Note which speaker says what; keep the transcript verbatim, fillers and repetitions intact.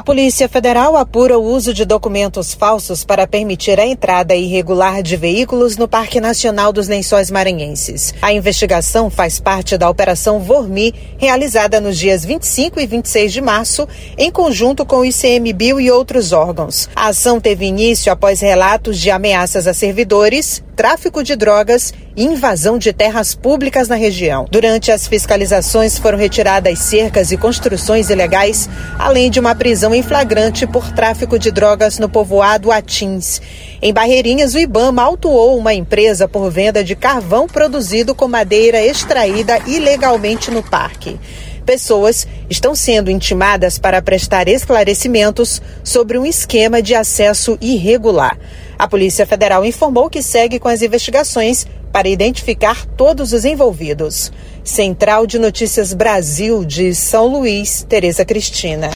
Speaker 1: Polícia Federal apura o uso de documentos falsos para permitir a entrada irregular de veículos no Parque Nacional dos Lençóis Maranhenses. A investigação faz parte da Operação Vormi, realizada nos dias vinte e cinco e vinte e seis de março, em conjunto com o I C M B I e outros órgãos. A ação teve início após relatos de ameaças a servidores, tráfico de drogas e invasão de terras públicas na região. Durante as fiscalizações foram retiradas cercas e construções ilegais, além de uma prisão em flagrante por tráfico de drogas no povoado Atins. Em Barreirinhas, o IBAMA autuou uma empresa por venda de carvão produzido com madeira extraída ilegalmente no parque. Pessoas estão sendo intimadas para prestar esclarecimentos sobre um esquema de acesso irregular. A Polícia Federal informou que segue com as investigações para identificar todos os envolvidos. Central de Notícias Brasil de São Luís, Tereza Cristina.